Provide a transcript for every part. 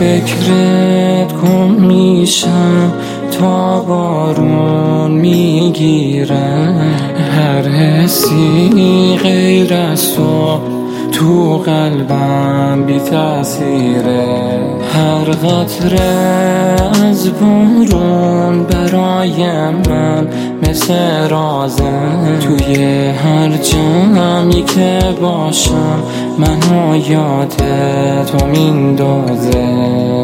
فکرت گم میشم تا بارون میگیره. هر حسی غیر از تو قلبم بی تأثیره. هر قطره از بارون برای من مثل رازه. توی هر جمعی که باشم منو یاد تو میندازه.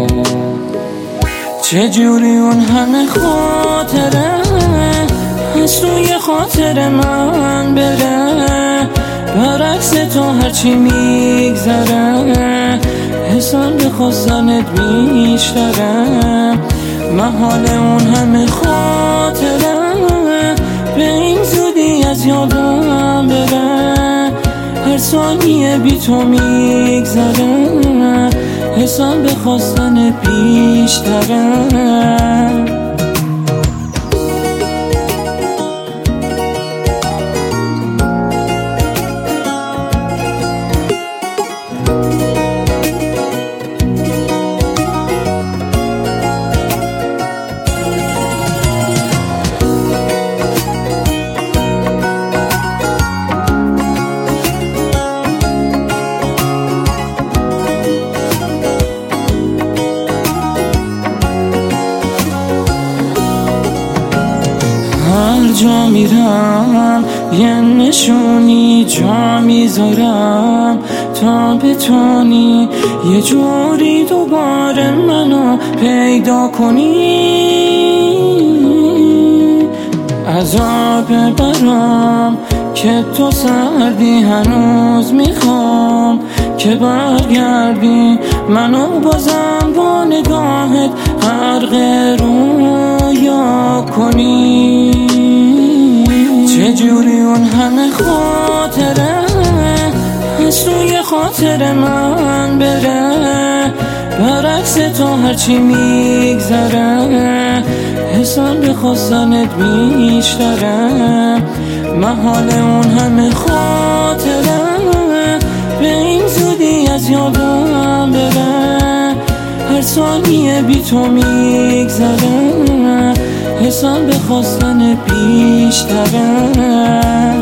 چجوری اون همه خاطره از توی خاطر من بره، برعکس تو هرچی میگذره حسن به خواستنت بیشتره. محال اون همه خاطره به این زودی از یادم بره. هر ثانیه بی تو میگذره حسن به خواستن بیشتره. هر جا میرم یه نشونی جا میذارم تا بتونی یه جوری دوباره منو پیدا کنی. عذاب برام که تو سردی هنوز میخوام که برگردی منو بازم با نگاهت غرق رویا کنی. چجوری اون همه خاطره از توی خاطر من بره، برعکس تو هرچی میگذره حسن به خواستنت بیشتره. محال اون همه خاطره به این زودی از یادم بره. هر ثانیه بی تو میگذره حسن به خواستن بیشتره.